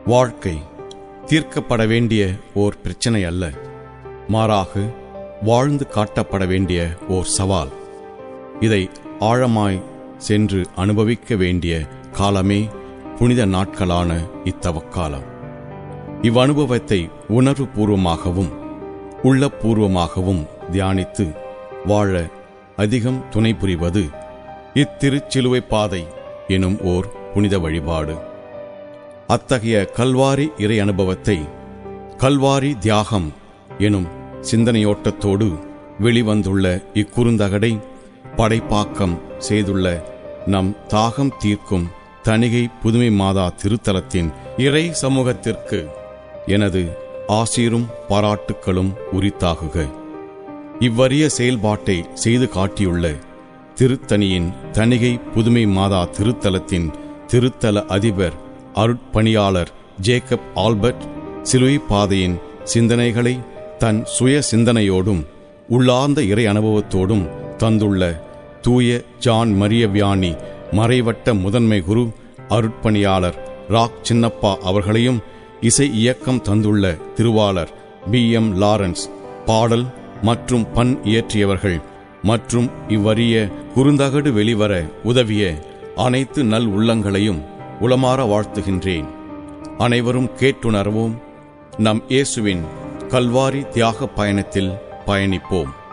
வாழ்க்கை தீர்க்கப்பட வேண்டிய ஓர் பிரச்சனை அல்ல, மாறாக வாழ்ந்து காட்டப்பட வேண்டிய ஓர் சவால். இதை ஆழமாய் சென்று அனுபவிக்க வேண்டிய காலமே புனித நாட்களான இத்தவக்காலம். இவ்வனுபவத்தை உணர்வுபூர்வமாகவும் உள்ளபூர்வமாகவும் தியானித்து வாழ அதிகம் துணை புரிவது இத்திருச்சிலுவை பாதை எனும் ஓர் புனித வழிபாடு. அத்தகைய கல்வாரி இறை அனுபவத்தை கல்வாரி தியாகம் எனும் சிந்தனையோட்டத்தோடு வெளிவந்துள்ள இக்குறுந்தகடை படைப்பாக்கம் செய்துள்ள நம் தாகம் தீர்க்கும் தணிகை புதுமை மாதா திருத்தலத்தின் இறை சமூகத்திற்கு எனது ஆசீரும் பாராட்டுக்களும் உரித்தாகுக. இவ்வரிய செயல்பாட்டை செய்து காட்டியுள்ள திருத்தணியின் தணிகை புதுமை மாதா திருத்தலத்தின் திருத்தல அதிபர் அருட்பணியாளர் ஜேக்கப் ஆல்பர்ட் சிலுவை பாதையின் சிந்தனைகளை தன் சுய சிந்தனையோடும் உள்ளார்ந்த இறை அனுபவத்தோடும் தந்துள்ள தூய ஜான் மரிய வியானி மறைவட்ட முதன்மை குரு அருட்பணியாளர் ராக் சின்னப்பா அவர்களையும், இசை இயக்கம் தந்துள்ள திருவாளர் BM லாரன்ஸ், பாடல் மற்றும் பண் இயற்றியவர்கள் மற்றும் இவ்வரிய குறுந்தகடு வெளிவர உதவிய அனைத்து நல் உள்ளங்களையும் உளமாற வாழ்த்துகின்றேன். அனைவரும் கேட்டுணர்வோம். நம் இயேசுவின் கல்வாரி தியாக பயணத்தில் பயணிப்போம்.